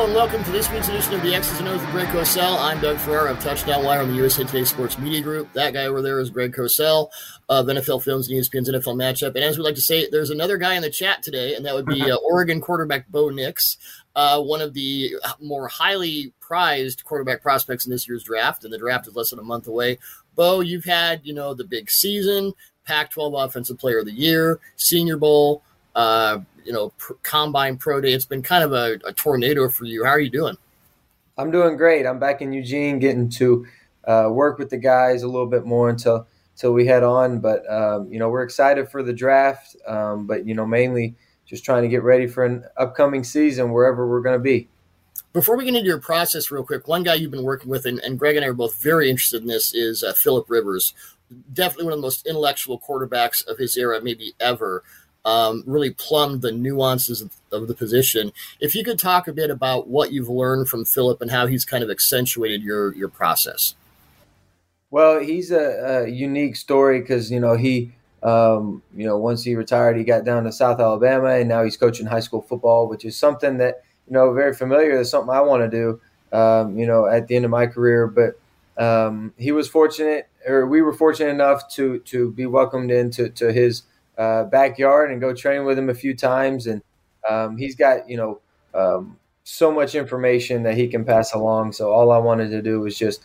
and welcome to this week's edition of the X's and O's with Greg Cosell. I'm Doug Ferrara of Touchdown Wire on the USA Today Sports Media Group. That guy over there is Greg Cosell of NFL Films and ESPN's NFL Matchup. And as we like to say, there's another guy in the chat today, and that would be Oregon quarterback Bo Nix, one of the more highly prized quarterback prospects in this year's draft, and the draft is less than a month away. Bo, you've had, the big season, Pac-12 Offensive Player of the Year, Senior Bowl, Combine Pro Day. It's been kind of a tornado for you. How are you doing? I'm doing great. I'm back in Eugene, getting to work with the guys a little bit more until we head on. But, we're excited for the draft, but mainly just trying to get ready for an upcoming season wherever we're going to be. Before we get into your process real quick, one guy you've been working with, and Greg and I are both very interested in this, is Philip Rivers. Definitely one of the most intellectual quarterbacks of his era, maybe ever. Really plumbed the nuances of the position. If you could talk a bit about what you've learned from Philip and how he's kind of accentuated your process. Well, he's a unique story because, he, once he retired, he got down to South Alabama, and now he's coaching high school football, which is something that, very familiar. That's something I want to do, at the end of my career. But he was fortunate, or we were fortunate enough to be welcomed into his backyard and go train with him a few times. And he's got, so much information that he can pass along. So all I wanted to do was just,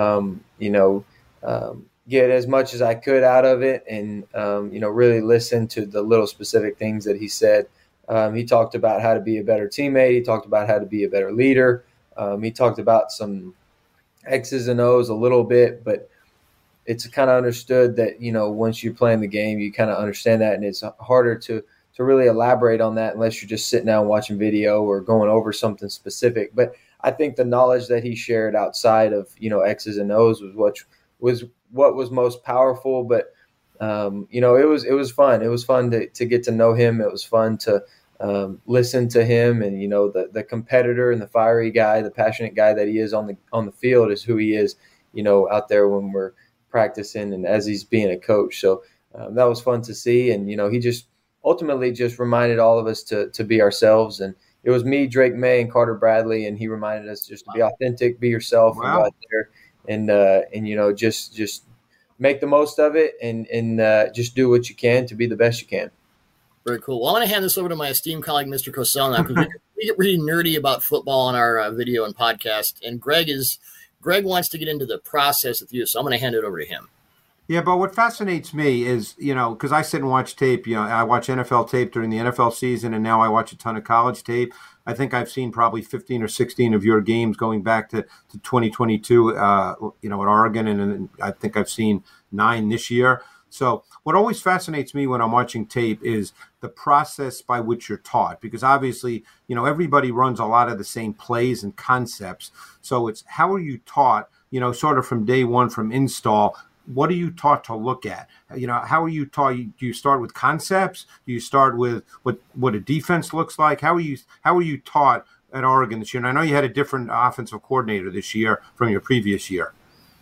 get as much as I could out of it and, really listen to the little specific things that he said. He talked about how to be a better teammate. He talked about how to be a better leader. He talked about some X's and O's a little bit, but it's kind of understood that, once you're playing the game, you kind of understand that, and it's harder to really elaborate on that unless you're just sitting down watching video or going over something specific. But I think the knowledge that he shared outside of, X's and O's was what was most powerful. But, it was fun. It was fun to get to know him. It was fun to listen to him, and, the competitor and the fiery guy, the passionate guy that he is on the field is who he is, out there when we're practicing and as he's being a coach. So that was fun to see. And, he just ultimately just reminded all of us to be ourselves. And it was me, Drake May, and Carter Bradley. And he reminded us just to be authentic, be yourself, and go out there and just make the most of it and just do what you can to be the best you can. Very cool. Well, I'm going to hand this over to my esteemed colleague, Mr. Cosell, now, because we get really nerdy about football on our video and podcast. And Greg wants to get into the process with you, so I'm going to hand it over to him. Yeah, but what fascinates me is, because I sit and watch tape, I watch NFL tape during the NFL season, and now I watch a ton of college tape. I think I've seen probably 15 or 16 of your games going back to 2022, at Oregon, and I think I've seen 9 this year. So what always fascinates me when I'm watching tape is the process by which you're taught, because obviously, everybody runs a lot of the same plays and concepts. So it's how are you taught, sort of from day one, from install. What are you taught to look at? How are you taught? Do you start with concepts? Do you start with what a defense looks like? How are you taught at Oregon this year? And I know you had a different offensive coordinator this year from your previous year.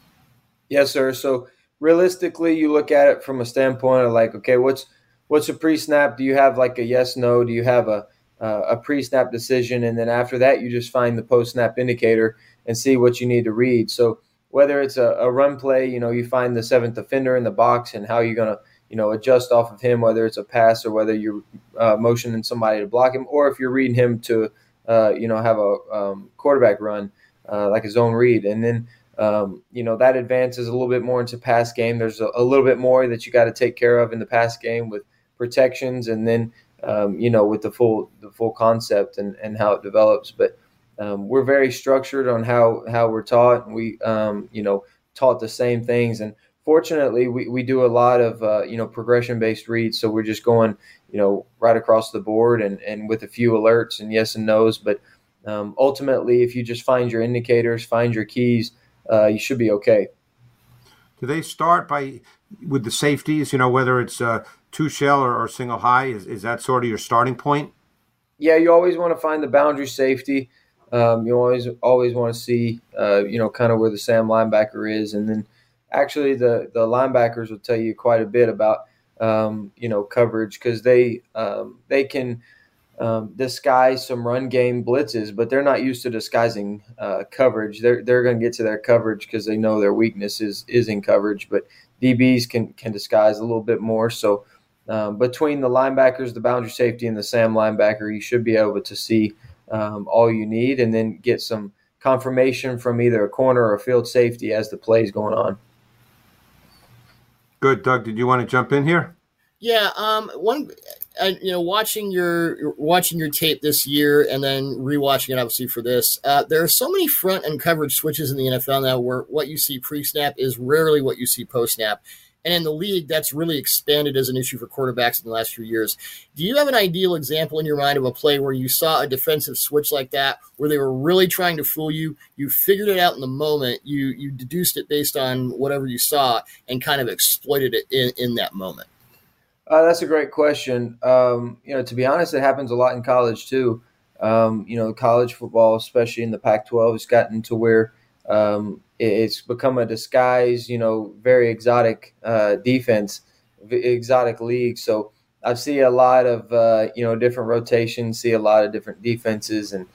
Yes, sir. So realistically, you look at it from a standpoint of like, okay, what's a pre-snap? Do you have like a yes, no? Do you have a pre-snap decision? And then after that, you just find the post-snap indicator and see what you need to read. So whether it's a run play, you find the seventh defender in the box and how you're going to, adjust off of him, whether it's a pass or whether you're motioning somebody to block him, or if you're reading him to, have a quarterback run, like a zone read. And then, that advances a little bit more into pass game. There's a little bit more that you got to take care of in the pass game with protections, and then, with the full concept and how it develops. But we're very structured on how we're taught. We, taught the same things. And fortunately, we do a lot of, progression-based reads. So we're just going, right across the board and with a few alerts and yes and no's. But ultimately, if you just find your indicators, find your keys, you should be okay. Do they start with the safeties, whether it's two shell or single high? Is that sort of your starting point? Yeah, you always want to find the boundary safety. You always want to see, kind of where the Sam linebacker is. And then actually the linebackers will tell you quite a bit about, coverage, because they can disguise some run game blitzes, but they're not used to disguising coverage. They're going to get to their coverage because they know their weakness is in coverage, but DBs can disguise a little bit more. So between the linebackers, the boundary safety, and the Sam linebacker, you should be able to see all you need and then get some confirmation from either a corner or a field safety as the play is going on. Good. Doug, did you want to jump in here? Yeah, watching your tape this year and then rewatching it obviously for this, there are so many front and coverage switches in the NFL now where what you see pre-snap is rarely what you see post-snap. And in the league, that's really expanded as an issue for quarterbacks in the last few years. Do you have an ideal example in your mind of a play where you saw a defensive switch like that, where they were really trying to fool you? You figured it out in the moment. You deduced it based on whatever you saw and kind of exploited it in that moment. That's a great question. To be honest, it happens a lot in college too. College football, especially in the Pac-12, has gotten to where it's become a disguise, very exotic defense, exotic league. So I see a lot of, different rotations, see a lot of different defenses. And,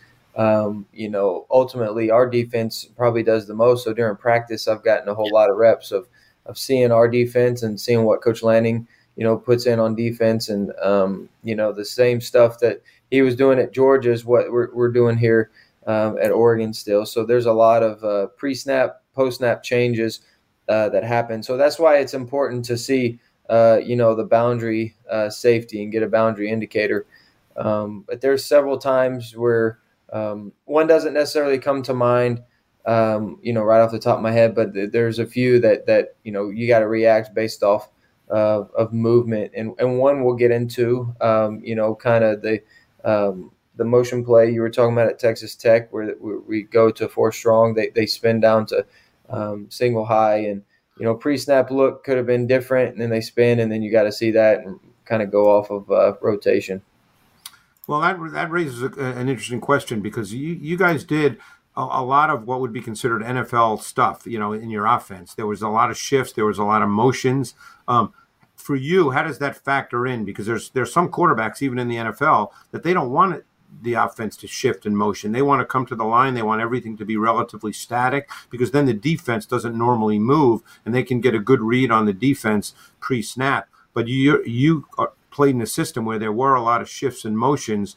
ultimately our defense probably does the most. So during practice, I've gotten a whole lot of reps of seeing our defense and seeing what Coach Lanning puts in on defense. And, the same stuff that he was doing at Georgia is what we're doing here at Oregon still. So there's a lot of pre-snap, post-snap changes that happen. So that's why it's important to see, the boundary safety and get a boundary indicator. But there's several times where one doesn't necessarily come to mind, right off the top of my head, but there's a few that you got to react based off of movement. And one we'll get into, kind of the motion play you were talking about at Texas Tech, where we go to 4 strong, they spin down to single high, and pre-snap look could have been different, and then they spin, and then you got to see that and kind of go off of rotation. Well, that raises an interesting question, because you guys did a lot of what would be considered NFL stuff, in your offense. There was a lot of shifts, there was a lot of motions. For you, how does that factor in? Because there's some quarterbacks, even in the NFL, that they don't want the offense to shift in motion. They want to come to the line. They want everything to be relatively static, because then the defense doesn't normally move, and they can get a good read on the defense pre-snap. But you played in a system where there were a lot of shifts and motions.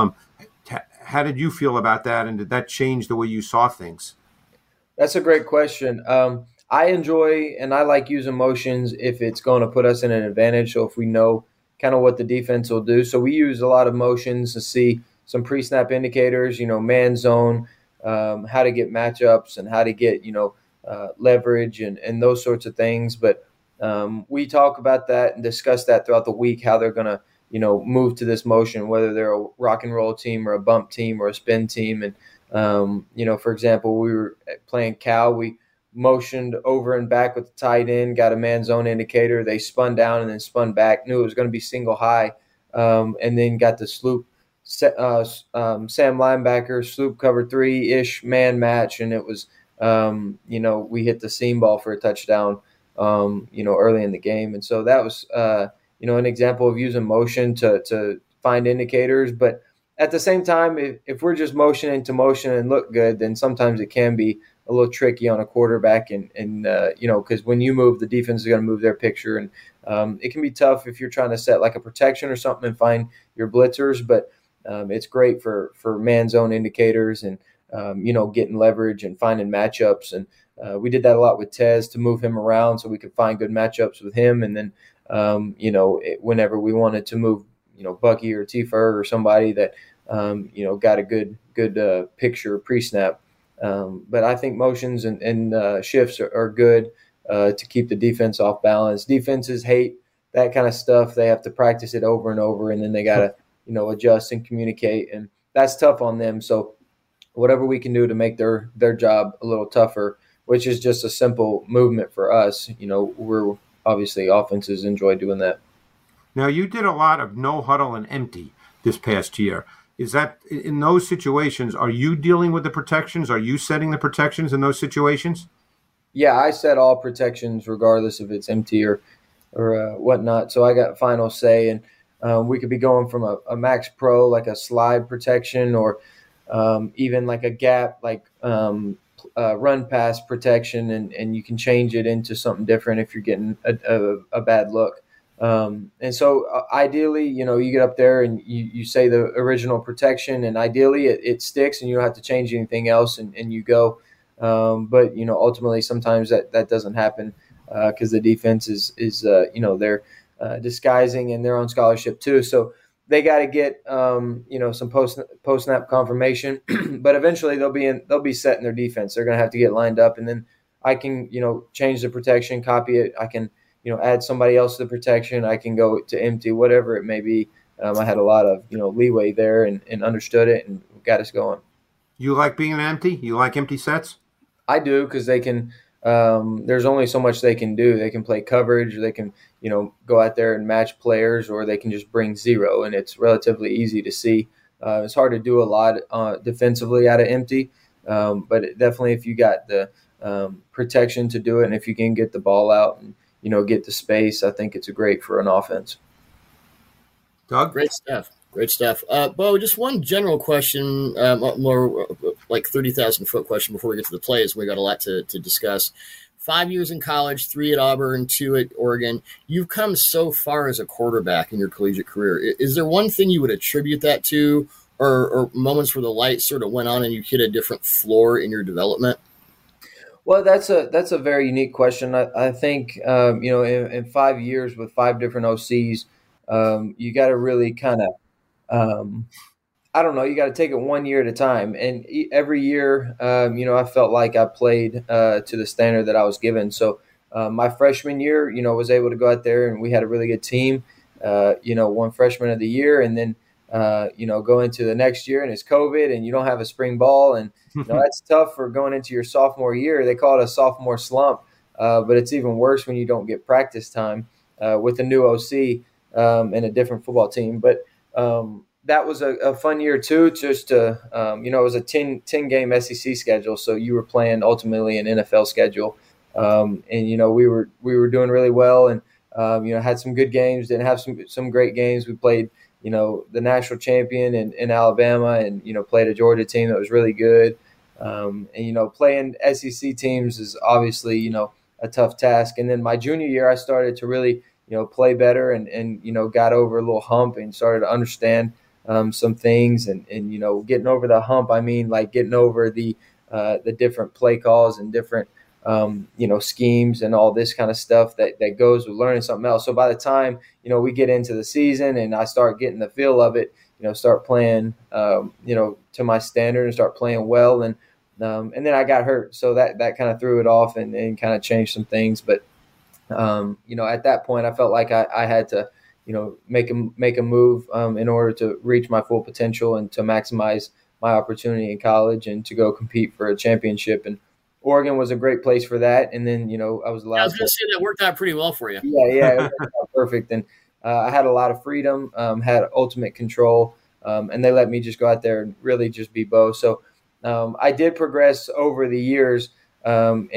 How did you feel about that, and did that change the way you saw things? That's a great question. I enjoy and I like using motions if it's going to put us in an advantage. So if we know kind of what the defense will do. So we use a lot of motions to see some pre-snap indicators, man zone, how to get matchups and how to get, leverage and those sorts of things. But we talk about that and discuss that throughout the week, how they're going to, move to this motion, whether they're a rock and roll team or a bump team or a spin team. And, for example, we were playing Cal. We motioned over and back with the tight end, got a man zone indicator. They spun down and then spun back, knew it was going to be single high, and then got the sloop Sam linebacker, sloop cover 3-ish man match, and it was, we hit the seam ball for a touchdown, early in the game. And so that was, an example of using motion to find indicators. But at the same time, if we're just motioning to motion and look good, then sometimes it can be a little tricky on a quarterback, and because when you move, the defense is going to move their picture, and it can be tough if you're trying to set like a protection or something and find your blitzers. But it's great for man zone indicators and getting leverage and finding matchups. And we did that a lot with Tez to move him around so we could find good matchups with him. And then whenever we wanted to move Bucky or T. Ferg or somebody that got a good picture pre-snap. But I think motions and shifts are good to keep the defense off balance. Defenses hate that kind of stuff. They have to practice it over and over, and then they got to adjust and communicate, and that's tough on them. So whatever we can do to make their job a little tougher, which is just a simple movement for us. We're obviously offenses enjoy doing that. Now, you did a lot of no huddle and empty this past year. Is that in those situations, are you dealing with the protections? Are you setting the protections in those situations? Yeah, I set all protections regardless if it's empty or whatnot. So I got final say. And We could be going from a Max Pro, like a slide protection, or even like a gap, like run pass protection, and you can change it into something different if you're getting a bad look. And so ideally, you get up there and you say the original protection, and ideally it sticks and you don't have to change anything else, and you go. But ultimately sometimes that doesn't happen because the defense is they're disguising and they're on scholarship too. So they got to get some post snap confirmation, but eventually they'll be set in their defense. They're going to have to get lined up, and then I can change the protection, copy it. I can add somebody else to the protection. I can go to empty, whatever it may be. I had a lot of leeway there and understood it and got us going. You like being empty? You like empty sets? I do, because they can. There's only so much they can do. They can play coverage, or they can go out there and match players, or they can just bring zero, and it's relatively easy to see. It's hard to do a lot defensively out of empty, but definitely if you got the protection to do it, and if you can get the ball out and get the space, I think it's great for an offense. Doug? Great stuff. Bo, just one general question, more like 30,000-foot question before we get to the plays. We got a lot to discuss. 5 years in college, 3 at Auburn, 2 at Oregon. You've come so far as a quarterback in your collegiate career. Is there one thing you would attribute that to, or moments where the light sort of went on and you hit a different floor in your development? Well, that's a very unique question. I think in 5 years with 5 different OCs, you got to really kind of I don't know. You got to take it 1 year at a time, and every year, I felt like I played to the standard that I was given. So my freshman year, was able to go out there and we had a really good team. Won freshman of the year, and then go into the next year and it's COVID and you don't have a spring ball, and that's tough for going into your sophomore year. They call it a sophomore slump, but it's even worse when you don't get practice time with a new OC and a different football team. But that was a fun year too, just to, it was a 10 game SEC schedule. So you were playing ultimately an NFL schedule. And we were doing really well, and, had some good games, didn't have some great games. We played, the national champion in Alabama, and, played a Georgia team that was really good. And, playing SEC teams is obviously, a tough task. And then my junior year, I started to really, play better and got over a little hump and started to understand some things, and getting over the hump. I mean, like getting over the different play calls and different, schemes and all this kind of stuff that goes with learning something else. So by the time, we get into the season and I start getting the feel of it, start playing, to my standard and start playing well. And then I got hurt. So that kind of threw it off and kind of changed some things. But, at that point I felt like I had to, make a move in order to reach my full potential and to maximize my opportunity in college and to go compete for a championship. And Oregon was a great place for that. And then, I was allowed. I was going to say that worked out pretty well for you. Yeah, it worked out perfect. And I had a lot of freedom, had ultimate control, and they let me just go out there and really just be Bo. So I did progress over the years, and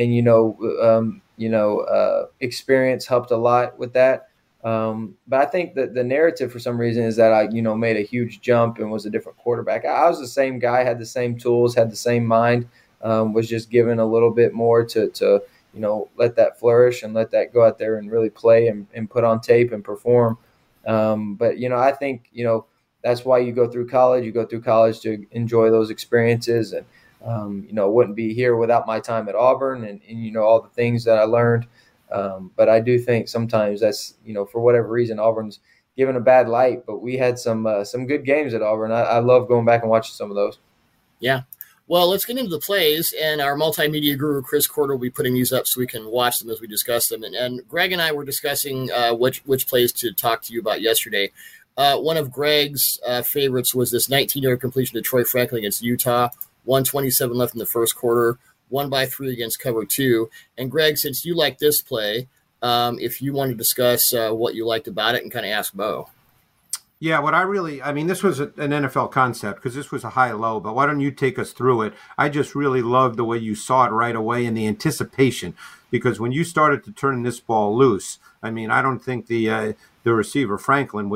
experience helped a lot with that. But I think that the narrative for some reason is that I, made a huge jump and was a different quarterback. I was the same guy, had the same tools, had the same mind, was just given a little bit more to let that flourish and let that go out there and really play and put on tape and perform. But, I think, that's why you go through college. You go through college to enjoy those experiences, and, wouldn't be here without my time at Auburn and all the things that I learned. But I do think sometimes that's, for whatever reason, Auburn's given a bad light, but we had some good games at Auburn. I love going back and watching some of those. Yeah. Well, let's get into the plays, and our multimedia guru, Chris Corder, will be putting these up so we can watch them as we discuss them. And Greg and I were discussing which plays to talk to you about yesterday. One of Greg's favorites was this 19-yard completion to Troy Franklin against Utah, 1:27 left in the first quarter, 1-3 against cover 2. And Greg, since you like this play, if you want to discuss what you liked about it and kind of ask Bo. Yeah, this was an NFL concept because this was a high-low, but why don't you take us through it? I just really loved the way you saw it right away and the anticipation, because when you started to turn this ball loose, I don't think the the receiver Franklin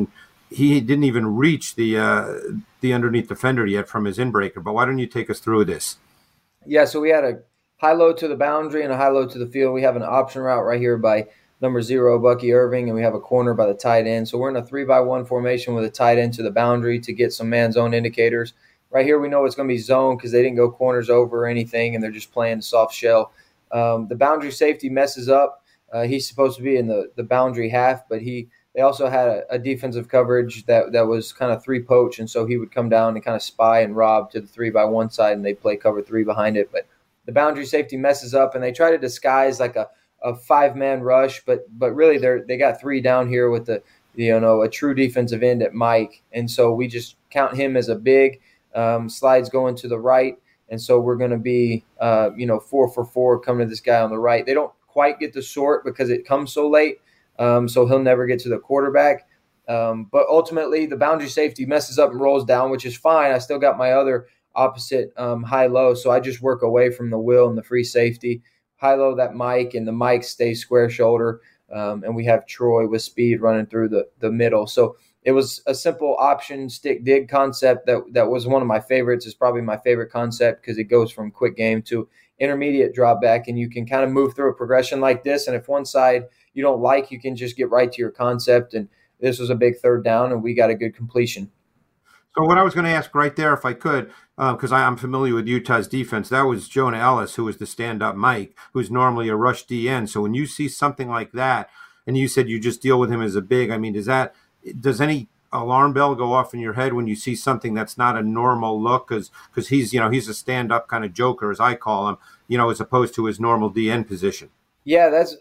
he didn't even reach the underneath defender yet from his inbreaker. But why don't you take us through this? Yeah, so we had a high-low to the boundary and a high-low to the field. We have an option route right here by number 0, Bucky Irving, and we have a corner by the tight end. So we're in a 3-by-1 formation with a tight end to the boundary to get some man-zone indicators. Right here we know it's going to be zone because they didn't go corners over or anything, and they're just playing soft shell. The boundary safety messes up. He's supposed to be in the boundary half, but they also had a defensive coverage that was kind of 3 poach, and so he would come down and kind of spy and rob to the 3-by-1 side, and they play cover 3 behind it. But the boundary safety messes up, and they try to disguise like a 5-man rush, but really they got 3 down here with a true defensive end at Mike, and so we just count him as a big. Slides going to the right, and so we're going to be 4 for 4 coming to this guy on the right. They don't quite get the short because it comes so late. So he'll never get to the quarterback. But ultimately, the boundary safety messes up and rolls down, which is fine. I still got my other opposite high-low, so I just work away from the will and the free safety. High-low that Mike, and the Mike stays square shoulder, and we have Troy with speed running through the middle. So it was a simple option stick dig concept that was one of my favorites. It's probably my favorite concept because it goes from quick game to intermediate drop back, and you can kind of move through a progression like this. And if one side you don't like, you can just get right to your concept. And this was a big 3rd down, and we got a good completion. So what I was going to ask right there, if I could, because I'm familiar with Utah's defense, that was Jonah Ellis, who was the stand-up Mike, who's normally a rush DN. So when you see something like that, and you said you just deal with him as a big, I mean, does any alarm bell go off in your head when you see something that's not a normal look? Because he's a stand-up kind of joker, as I call him, as opposed to his normal DN position. Yeah, that's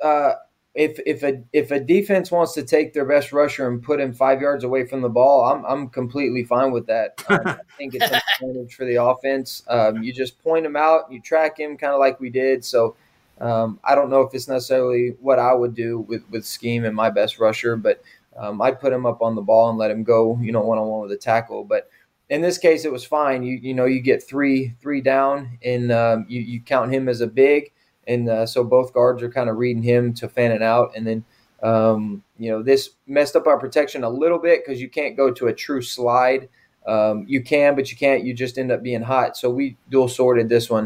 if a defense wants to take their best rusher and put him 5 yards away from the ball, I'm completely fine with that. I think it's an advantage for the offense. You just point him out, you track him kind of like we did. So I don't know if it's necessarily what I would do with scheme and my best rusher, but I'd put him up on the ball and let him go, one-on-one with a tackle. But in this case, it was fine. You get three down, and you count him as a big. And so both guards are kind of reading him to fan it out. And then, this messed up our protection a little bit because you can't go to a true slide. You can, but you can't. You just end up being hot. So we dual sorted this one.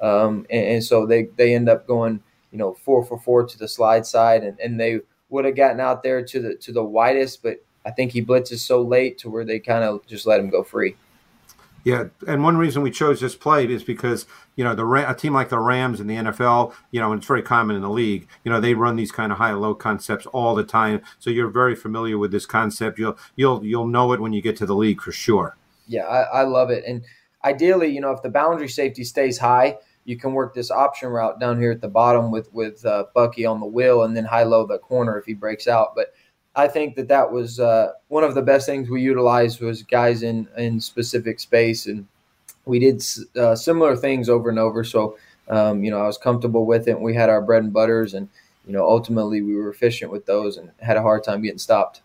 And so they end up going, 4 for 4 to the slide side. And they would have gotten out there to the widest, but I think he blitzes so late to where they kind of just let him go free. Yeah, and one reason we chose this play is because, a team like the Rams in the NFL, and it's very common in the league, they run these kind of high-low concepts all the time. So you're very familiar with this concept. You'll know it when you get to the league for sure. Yeah, I love it. And ideally, if the boundary safety stays high, you can work this option route down here at the bottom with Bucky on the wheel and then high-low the corner if he breaks out. But I think that was one of the best things we utilized was guys in specific space, and we did similar things over and over. So, I was comfortable with it. We had our bread and butters, and ultimately we were efficient with those and had a hard time getting stopped.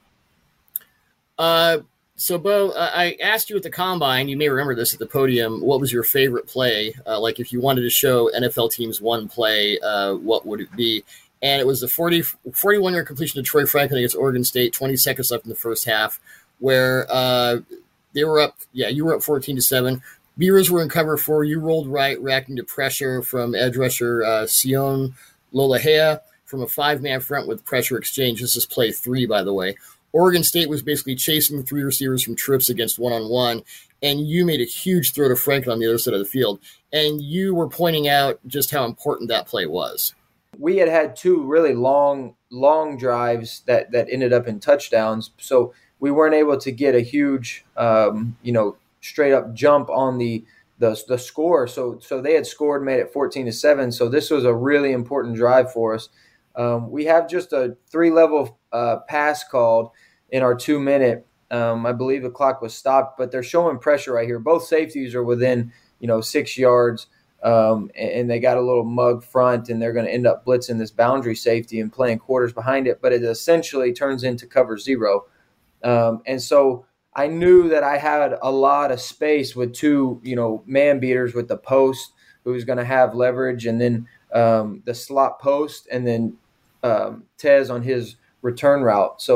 So, Bo, I asked you at the Combine, you may remember this at the podium, what was your favorite play? Like if you wanted to show NFL teams one play, what would it be? And it was the 41-yard completion to Troy Franklin against Oregon State, 20 seconds left in the first half, where they were up. Yeah, you were up 14-7. Beavers were in cover 4. You rolled right, reacting to pressure from edge rusher Sion Lolahea from a 5-man front with pressure exchange. This is play 3, by the way. Oregon State was basically chasing the 3 receivers from trips against one-on-one, and you made a huge throw to Franklin on the other side of the field. And you were pointing out just how important that play was. We had 2 really long drives that ended up in touchdowns. So we weren't able to get a huge, straight up jump on the score. So they had scored, made it 14-7. So this was a really important drive for us. We have just a 3-level pass called in our 2-minute. I believe the clock was stopped, but they're showing pressure right here. Both safeties are within, 6 yards. And they got a little mug front, and they're going to end up blitzing this boundary safety and playing quarters behind it, but it essentially turns into cover 0. And so I knew that I had a lot of space with 2, man beaters with the post who was going to have leverage, and then the slot post, and then Tez on his return route. So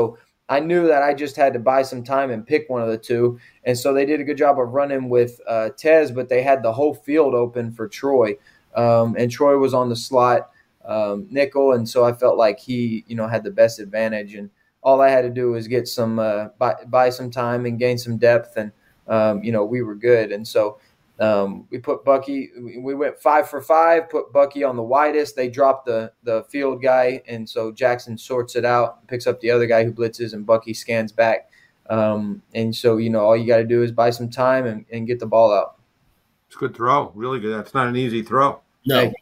I knew that I just had to buy some time and pick one of the two. And so they did a good job of running with Tez, but they had the whole field open for Troy. And Troy was on the slot nickel. And so I felt like he, had the best advantage. And all I had to do was get some buy some time and gain some depth. And, we were good. And so we put Bucky – we went 5 for 5, put Bucky on the widest. They dropped the field guy, and so Jackson sorts it out, picks up the other guy who blitzes, and Bucky scans back. And so, all you got to do is buy some time and get the ball out. It's a good throw. Really good. That's not an easy throw. No.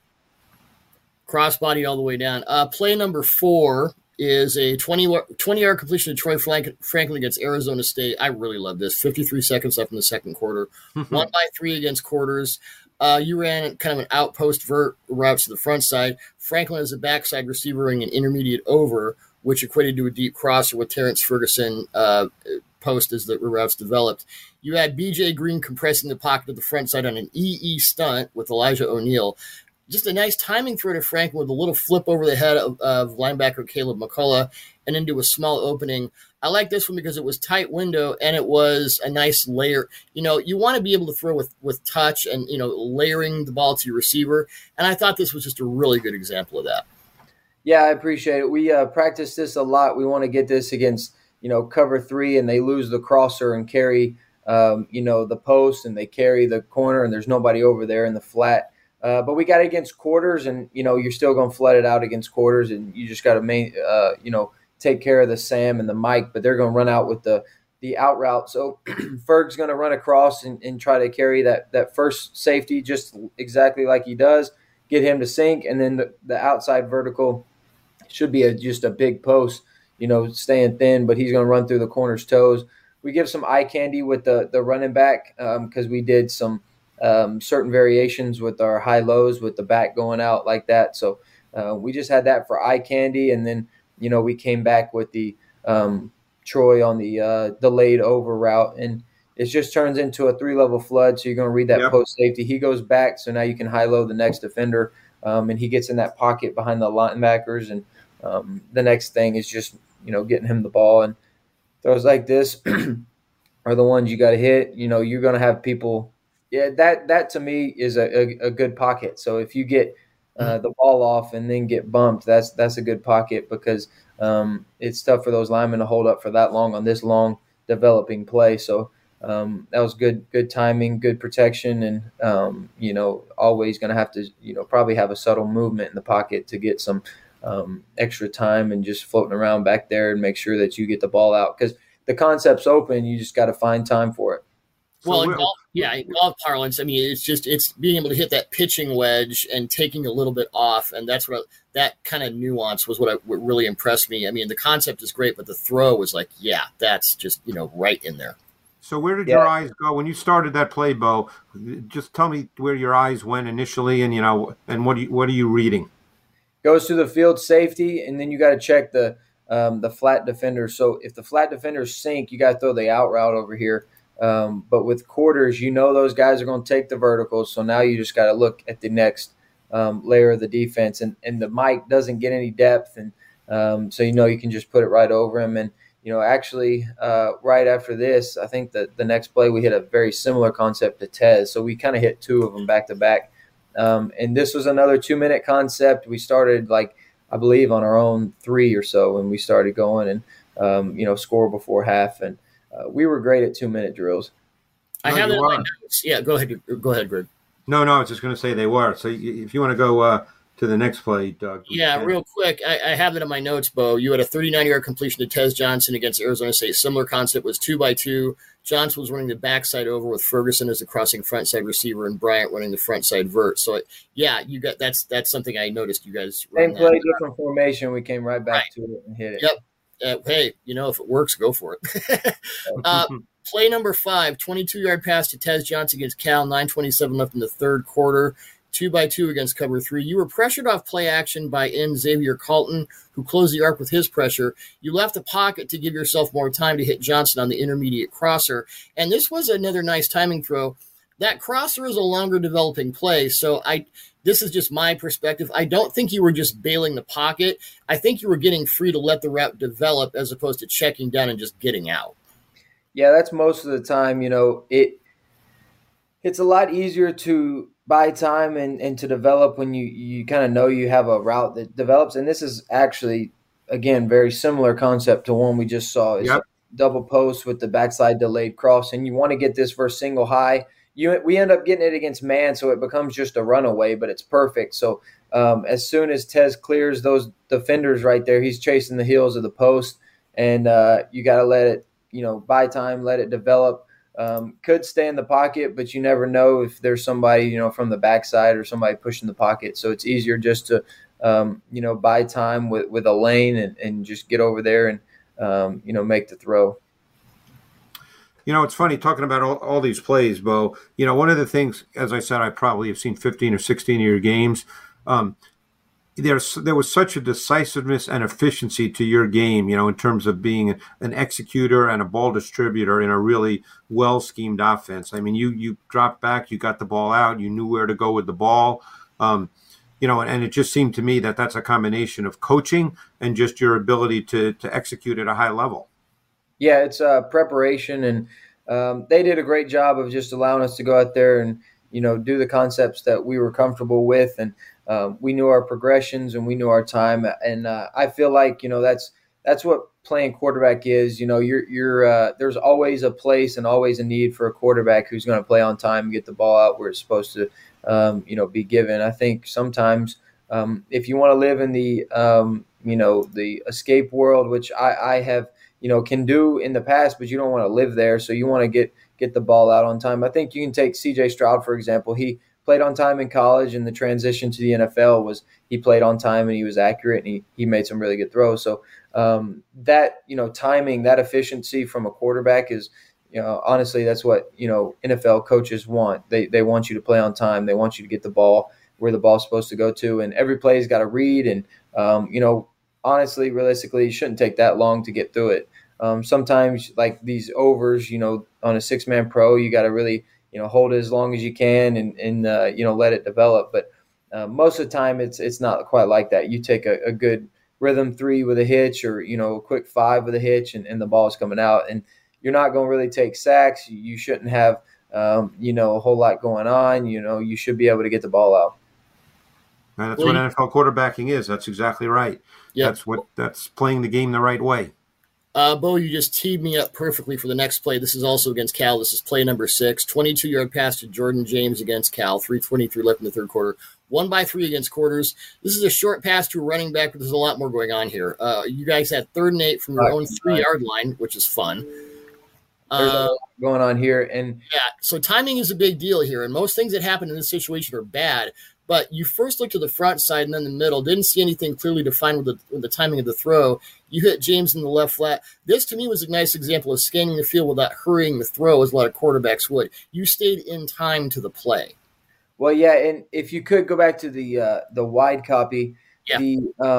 Crossbody all the way down. Play number 4 is a 20-yard completion to Troy Franklin against Arizona State. I really love this. 53 seconds left in the second quarter. 1-by-3 against quarters. You ran kind of an outpost vert route to the front side. Franklin is a backside receiver running an intermediate over, which equated to a deep crosser with Terrence Ferguson post as the routes developed. You had B.J. Green compressing the pocket to the front side on an EE stunt with Elijah O'Neal. Just a nice timing throw to Franklin with a little flip over the head of linebacker Caleb McCullough and into a small opening. I like this one because it was tight window and it was a nice layer. You want to be able to throw with touch and, layering the ball to your receiver. And I thought this was just a really good example of that. Yeah, I appreciate it. We practice this a lot. We want to get this against, cover 3 and they lose the crosser and carry, the post and they carry the corner and there's nobody over there in the flat. But we got it against quarters, and you're still going to flood it out against quarters, and you just got to take care of the Sam and the Mike. But they're going to run out with the out route. So Ferg's going to run across and try to carry that first safety just exactly like he does, get him to sink, and then the outside vertical should be just a big post, staying thin, but he's going to run through the corner's toes. We give some eye candy with the running back because we did some certain variations with our high-lows with the back going out like that. So we just had that for eye candy, and then, we came back with the Troy on the delayed over route, and it just turns into a 3-level flood. So you're going to read that post safety. He goes back, so now you can high-low the next defender, and he gets in that pocket behind the linebackers, and the next thing is just, getting him the ball. And throws like this are the ones you got to hit. You're going to have people – yeah, that to me is a good pocket. So if you get the ball off and then get bumped, that's a good pocket because it's tough for those linemen to hold up for that long on this long developing play. So that was good timing, good protection, and always going to have to probably have a subtle movement in the pocket to get some extra time and just floating around back there and make sure that you get the ball out because the concept's open. You just got to find time for it. Well, in golf parlance, it's being able to hit that pitching wedge and taking a little bit off, and that's that kind of nuance was what really impressed me. I mean, the concept is great, but the throw was like, that's just right in there. So where did your eyes go when you started that play, Bo? Just tell me where your eyes went initially, and and what are you reading? Goes to the field safety, and then you got to check the flat defender. So if the flat defenders sink, you got to throw the out route over here. But with quarters, those guys are going to take the verticals. So now you just got to look at the next layer of the defense. And the Mike doesn't get any depth. And so, you can just put it right over him. And, actually right after this, I think that the next play we hit a very similar concept to Tez. So we kind of hit 2 of them back to back. And this was another 2-minute concept. We started I believe on our own 3 or so when we started going and, score before half. And, we were great at 2-minute drills. I have it in my notes. Yeah, go ahead. Go ahead, Greg. No, I was just going to say they were. So if you want to go to the next play, Doug. Yeah, real quick. I have it in my notes, Bo. You had a 39-yard completion to Tez Johnson against Arizona State. Similar concept was 2-by-2. Johnson was running the backside over with Ferguson as the crossing front side receiver and Bryant running the front side vert. So, you got that's something I noticed you guys. Same play, different formation. We came right back to it and hit it. Yep. Hey, if it works, go for it. Play number 5, 22-yard pass to Tez Johnson against Cal, 9:27 left in the third quarter, 2-by-2 against cover 3. You were pressured off play action by Xavier Carlton, who closed the arc with his pressure. You left the pocket to give yourself more time to hit Johnson on the intermediate crosser, and this was another nice timing throw. That crosser is a longer developing play, so this is just my perspective. I don't think you were just bailing the pocket. I think you were getting free to let the route develop as opposed to checking down and just getting out. Yeah, that's most of the time. It's a lot easier to buy time and to develop when you kind of know you have a route that develops. And this is actually, again, very similar concept to one we just saw. Is Yep. double post with the backside delayed cross, and you want to get this versus single high. We end up getting it against man, so it becomes just a runaway, but it's perfect. So as soon as Tez clears those defenders right there, he's chasing the heels of the post, and you got to let it, buy time, let it develop. Could stay in the pocket, but you never know if there's somebody, from the backside or somebody pushing the pocket. So it's easier just to, buy time with a lane and just get over there and, make the throw. It's funny talking about all these plays, Bo. One of the things, as I said, I probably have seen 15 or 16 of your games. There was such a decisiveness and efficiency to your game, in terms of being an executor and a ball distributor in a really well-schemed offense. I mean, you dropped back, you got the ball out, you knew where to go with the ball. And it just seemed to me that that's a combination of coaching and just your ability to execute at a high level. Yeah, it's preparation, and they did a great job of just allowing us to go out there and, do the concepts that we were comfortable with. And we knew our progressions and we knew our time. And I feel like, that's what playing quarterback is. You're there's always a place and always a need for a quarterback who's going to play on time and get the ball out where it's supposed to, be given. I think sometimes if you want to live in the, the escape world, which I have, can do in the past, but you don't want to live there. So you want to get the ball out on time. I think you can take C.J. Stroud, for example. He played on time in college, and the transition to the NFL was he played on time and he was accurate, and he made some really good throws. So that, timing, that efficiency from a quarterback is, honestly, that's what, NFL coaches want. They want you to play on time. They want you to get the ball where the ball's supposed to go to, and every play's got to read. And, honestly, realistically, it shouldn't take that long to get through it. Sometimes, like these overs, on a six-man pro, you got to really, hold it as long as you can and let it develop. But most of the time, it's not quite like that. You take a good rhythm 3 with a hitch, or a quick 5 with a hitch, and the ball is coming out. And you're not going to really take sacks. You shouldn't have a whole lot going on. You should be able to get the ball out. And that's what NFL quarterbacking is. That's exactly right. Yep. That's playing the game the right way. Bo, you just teed me up perfectly for the next play. This is also against Cal. This is play number 6. 22-yard pass to Jordan James against Cal. 3:23 left in the third quarter. 1-by-3 against quarters. This is a short pass to a running back, but there's a lot more going on here. You guys had 3rd and 8 from your own 3-yard line, which is fun. There's a lot going on here. And yeah, so timing is a big deal here, and most things that happen in this situation are bad. But you first looked to the front side and then the middle, didn't see anything clearly defined with the timing of the throw. You hit James in the left flat. This, to me, was a nice example of scanning the field without hurrying the throw, as a lot of quarterbacks would. You stayed in time to the play. Well, yeah, and if you could go back to the wide copy, yeah.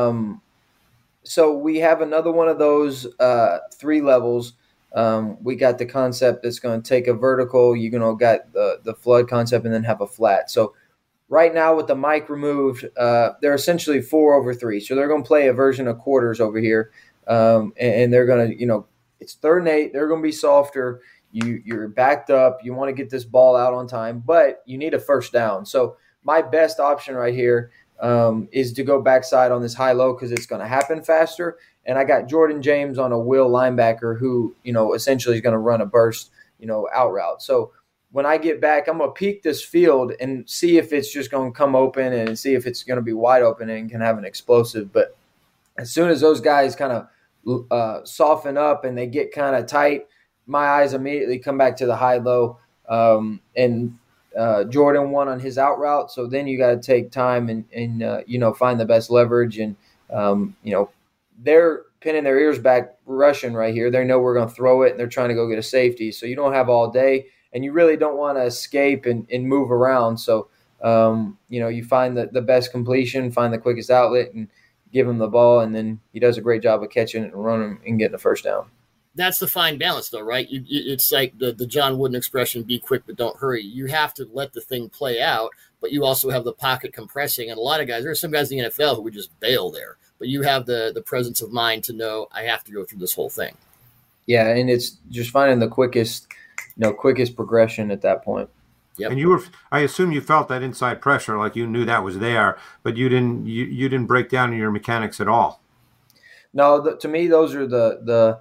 So we have another one of those 3 levels. We got the concept that's going to take a vertical. You're going to got the flood concept and then have a flat. So right now with the mic removed, they're essentially 4/3. So they're going to play a version of quarters over here. And they're going to, it's 3rd and 8. They're going to be softer. You're backed up. You want to get this ball out on time, but you need a first down. So my best option right here is to go backside on this high-low because it's going to happen faster. And I got Jordan James on a will linebacker who, essentially is going to run a burst, out route. So when I get back, I'm going to peek this field and see if it's just going to come open and see if it's going to be wide open and can have an explosive. But as soon as those guys kind of soften up and they get kind of tight, my eyes immediately come back to the high-low. And Jordan won on his out route. So then you got to take time and find the best leverage. And, they're pinning their ears back rushing right here. They know we're going to throw it, and they're trying to go get a safety. So you don't have all day, and you really don't want to escape and move around. So, you find the best completion, find the quickest outlet, and give him the ball, and then he does a great job of catching it and running and getting the first down. that's the fine balance, though, right? It's like the John Wooden expression, be quick but don't hurry. You have to let the thing play out, but you also have the pocket compressing. And a lot of guys, there are some guys in the NFL who would just bail there. But you have the presence of mind to know I have to go through this whole thing. Yeah, and it's just finding the quickest progression at that point. Yep. And I assume you felt that inside pressure, like you knew that was there, but you didn't break down in your mechanics at all. No, to me, those are the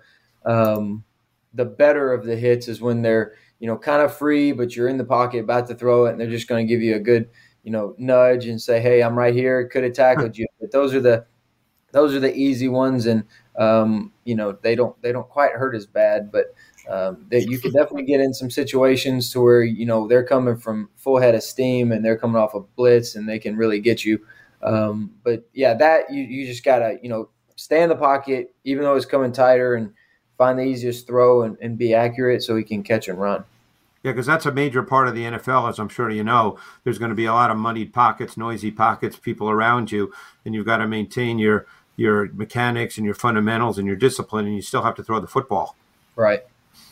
better of the hits is when they're, kind of free, but you're in the pocket about to throw it, and they're just going to give you a good, nudge and say, "Hey, I'm right here. Could have tackled you." But those are the easy ones, and they don't quite hurt as bad, but that you could definitely get in some situations to where they're coming from full head of steam and they're coming off a blitz and they can really get you. But yeah, that you just gotta stay in the pocket, even though it's coming tighter, and find the easiest throw and be accurate so he can catch and run. Yeah, because that's a major part of the NFL, as I'm sure you know. There's going to be a lot of muddied pockets, noisy pockets, people around you, and you've got to maintain your mechanics and your fundamentals and your discipline, and you still have to throw the football. Right.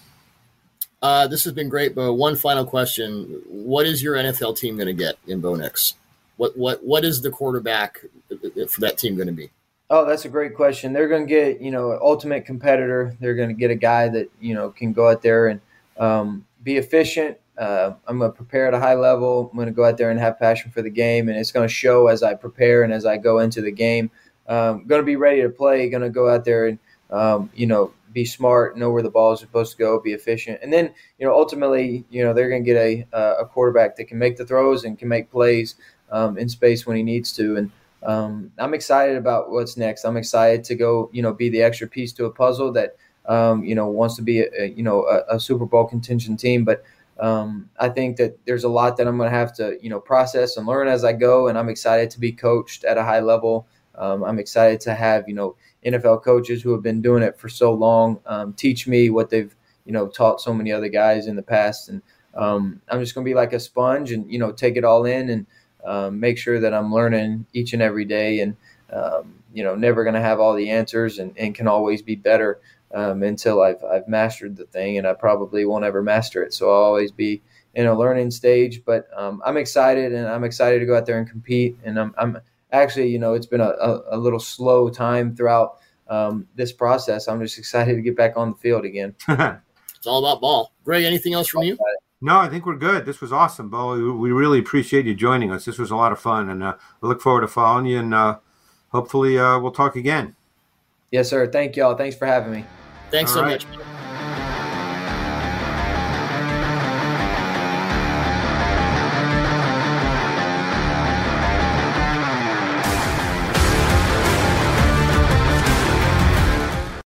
This has been great, Bo. One final question. What is your NFL team going to get in Bo Nix? What is the quarterback for that team going to be? Oh, that's a great question. They're going to get, an ultimate competitor. They're going to get a guy that, can go out there and be efficient. I'm going to prepare at a high level. I'm going to go out there and have passion for the game, and it's going to show as I prepare and as I go into the game. Going to be ready to play, going to go out there and, be smart, know where the ball is supposed to go, be efficient. And then, ultimately, they're going to get a quarterback that can make the throws and can make plays in space when he needs to. And I'm excited about what's next. I'm excited to go, be the extra piece to a puzzle that, wants to be a Super Bowl contention team. But I think that there's a lot that I'm going to have to, process and learn as I go. And I'm excited to be coached at a high level. I'm excited to have, NFL coaches who have been doing it for so long teach me what they've, taught so many other guys in the past. And I'm just going to be like a sponge and, take it all in and make sure that I'm learning each and every day and, never going to have all the answers and can always be better until I've mastered the thing, and I probably won't ever master it. So I'll always be in a learning stage, but I'm excited, and I'm excited to go out there and compete. And I'm actually, it's been a little slow time throughout this process. I'm just excited to get back on the field again. It's all about ball. Greg, anything else from you? No, I think we're good. This was awesome, Bo. We really appreciate you joining us. This was a lot of fun, and I look forward to following you, and hopefully we'll talk again. Yes, sir. Thank y'all. Thanks for having me. Thanks so much.